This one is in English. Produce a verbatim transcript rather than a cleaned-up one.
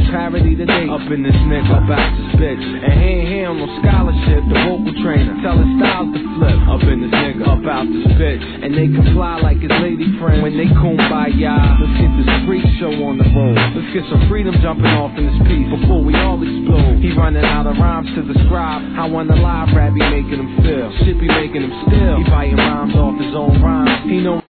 parody today. Up in this nigga, about this bitch. And he ain't here on no scholarship, the vocal trainer. Tell his styles to flip. Up in this nigga, about this bitch. And they can fly like his lady friend when they kumbaya. Let's get this freak show on the road. Let's get some freedom jumping off in this piece before we all explode. He running out of rhymes to describe how when the live rap be making him feel. Shit be making him still. He biting rhymes off his own rhymes. He know